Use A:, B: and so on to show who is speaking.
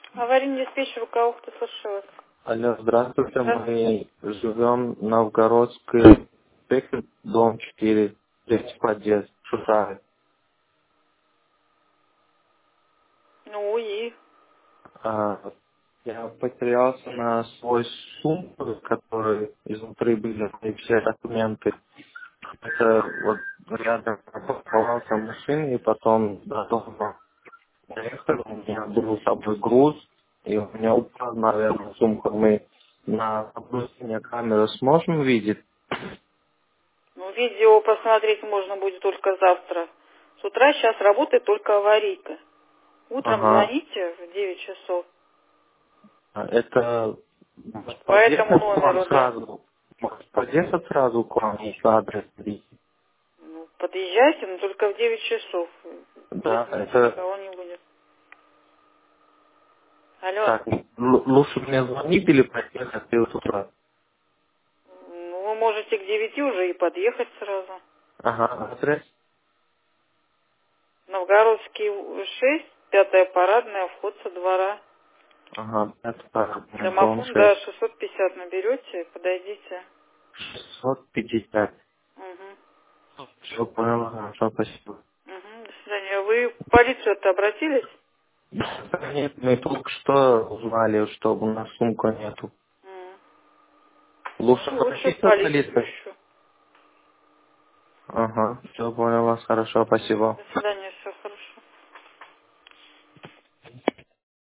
A: Аварийный диспетчер Ухта, слушаю вас.
B: Алло, здравствуйте,
A: Здравствуйте.
B: мы живем в Новгородской, дом 4, третий подъезд, Шушары.
A: Ну и?
B: А, я потерялся на свой сумку, в которой изнутри были мои все документы. Это вот рядом парковался машина, и потом до дома доехали, у меня был с собой груз, и у меня упала, наверное, сумка. Мы на наблюдение камеры сможем видеть?
A: Ну, видео посмотреть можно будет только завтра. С утра сейчас работает только аварийка. Утром
B: Ага.
A: звоните в 9 часов.
B: Это может
A: По этому
B: подъехать к вам
A: номеру, да.
B: сразу? Может подъехать сразу к вам, если адрес дадите?
A: Ну, подъезжайте, но только в 9 часов.
B: Да,
A: Позднее
B: это
A: никого не будет. Алло.
B: как? Лучше мне звонить или подъехать с утра?
A: Ну, вы можете к 9 уже и подъехать сразу.
B: Ага, адрес?
A: Новгородский 6, 5-я парадная, вход со двора.
B: Ага, это дом
A: Домофон, да,
B: 6.
A: 650 наберете, подойдите.
B: 650.
A: Угу.
B: Все понял, хорошо, спасибо.
A: Угу, до свидания. Вы в полицию-то обратились?
B: Да нет, мы только что узнали, что у нас сумка нету.
A: М.
B: Лучше
A: Ну, лучше в
B: обратиться в
A: полицию
B: полицию?
A: еще.
B: Ага, все понял вас, хорошо,
A: Угу,
B: спасибо.
A: до свидания, все хорошо.